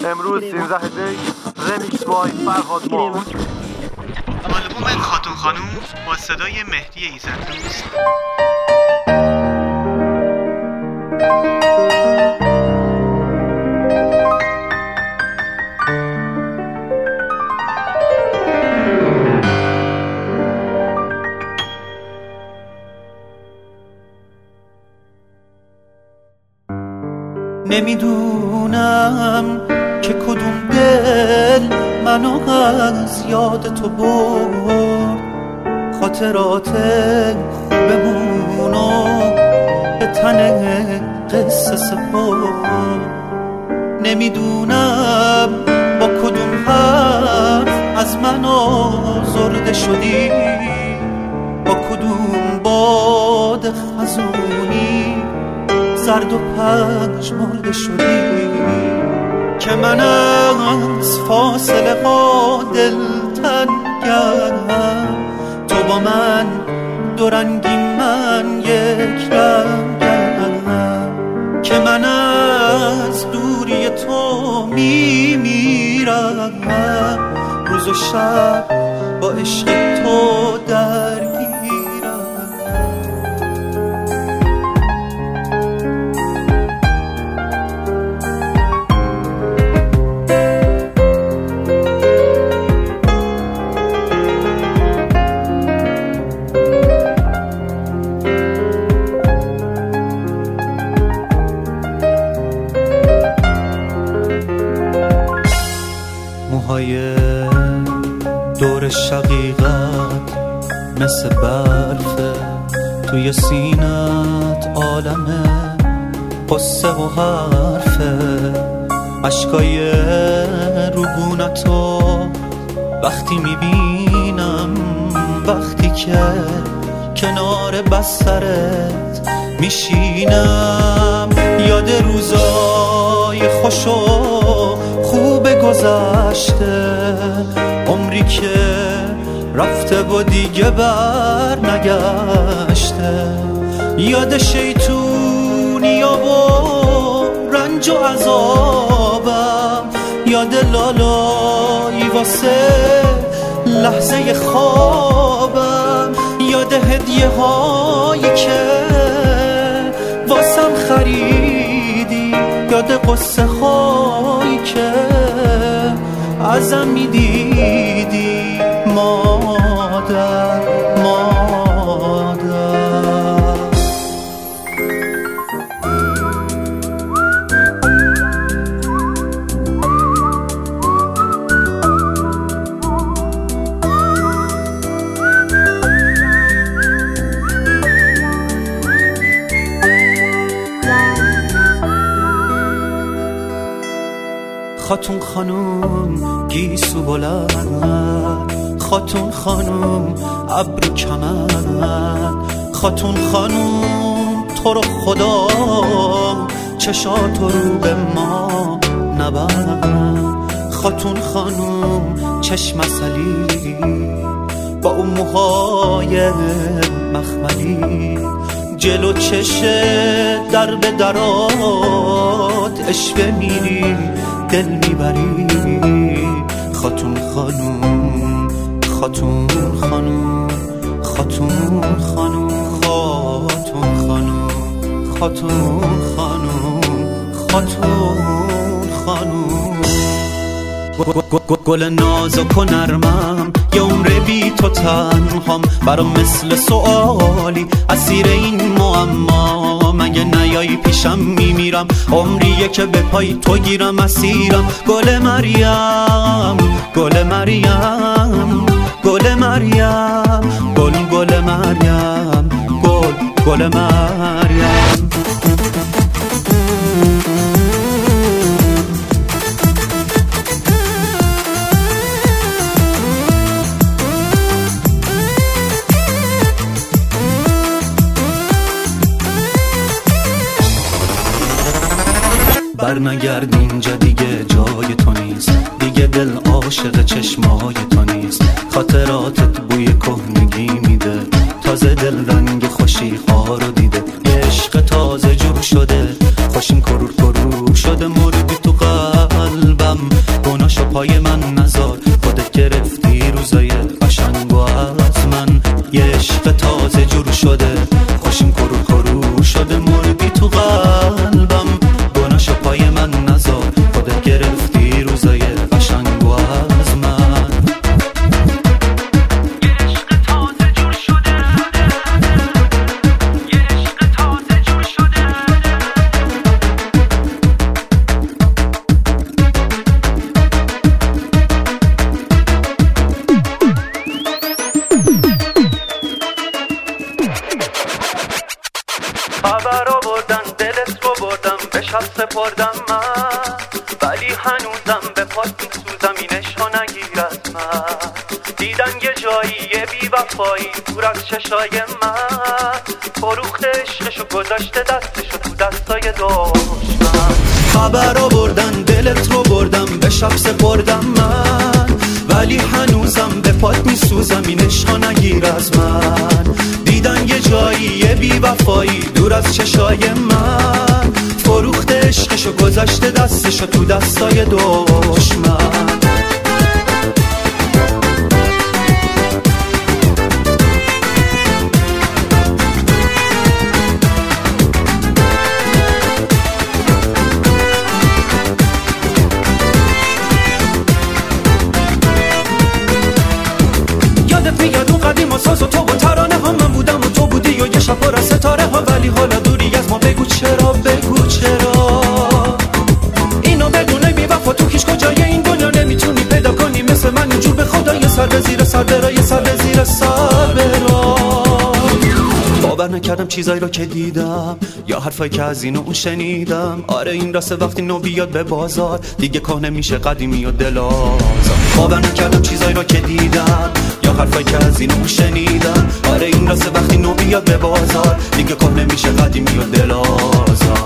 امروز 13 دی رمیکس بای فرهاد ما. آلبوم خاتون خانوم با صدای مهدی ایزددوست. نمیدونم که کدوم دل منو از یاد تو برد، خاطرات خوبمونو به تن قصه سپرد. نمیدونم با کدوم حرف از من آزرده شدی، با کدوم باد خزونی زرد و پژمرده شدی، که من از فاصله ها دلتنگم. تو با من دو رنگی، من یک رنگم، که من از دوری تو میمیرم. روز و شب با عشق تو درگیرم. موهای دور شقیقت مثل برفه، توی سینت عالمه قصه و حرفه. عشقای روگونتو وقتی میبینم، وقتی که کنار بسترت میشینم، یاد روزای خوشو خوب گذشته، عمری که رفته و دیگه بر نگشته. یاد شیطونیا و رنج و عذابم، یاد لالایی واسه لحظه خوابم، یاد هدیه هایی که واسم خریدی، یاد قصه هایی که ازم میدیدی. مادر خاتون خانوم گیسو بلند، خاتون خانوم ابر کمند، خاتون خانوم تو رو خدا چشاتو رو به ما نبند. خاتون خانوم چشم عسلی با اون موهای مخملی، جلو چشه در به درات اشوه میری دل میبری. خاتون خانوم، خاتون خانوم، خاتون خانوم، خاتون خانوم، خاتون خانوم، خاتون خانوم. گل نازک و نرمم، یه عمر بی تو تنهام، برام مثل سوالی اسیر این معما. مگه نیایی پیشم میمیرم، عمریه که به پای تو گیرم اسیرم. گل مریم، گل مریم، گل مریم، گل مریم، گل مریم. برنگرد اینجا دیگه جای تو نیست، دیگه دل عاشق چشمای تو نیست. خاطراتت بوی کهنگی میده، تازه دل رنگ خوشی ها رو دیده. عشق تازه جور شده، خوشیم کرور کرور شده، مردی تو قلبم پای من نزار، خودت گرفتی روزای قشنگو از من. یه عشق تازه جور شده، خوشیم کرو کرو شده، مردی تو قلبم، گناهشو پای من نزار، خودت گرفتی روزای قشنگو از من. یه عشق تازه جور شده، یه عشق تازه جور شده. خبر آوردن دلت رو بردم، به شب سپردم من، ولی هنوزم به پات میسوزم، این عشقو نگیر از من. دیدن یه جایی یه بی وفایی دور از چشای من، فروخت عشقشو گذاشته دستشو تو دستای دشمن. خبر آوردن دلت رو بردم، به شب سپردم من، ولی هنوزم به پات میسوزم، این عشقو نگیر از من. دیدن یه جایی یه بی وفایی دور از چشای من، فروخت عشقشو گذاشته دستشو تو دستای دشمن. یادت میاد اون قدیم و ساز و تو و ترانه ها، من بودم و تو بودی و یه شب پر از ستاره ها، ولی حالا دوری از ما، بگو چرا، بگو چرا. اینو بدونه بی وفا تو هیچ کجای این دنیا نمیتونی پیدا کنی مثل من اینجور به خدا، یه سر به زیر سر برا، یه سر به زیر سر برا. باور نکردم چیزایی رو که دیدم، یا حرفایی که از این و اون شنیدم. آره این راسته وقتی نو بیاد به بازار، دیگه کهنه میشه قدیمی و دلازار. باور نکردم چیزایی رو که دیدم، یا حرفایی که از این و اون شنیدم. آره این راسته وقتی نو بیاد به بازار، دیگه کهنه میشه قدیمی و دلازار.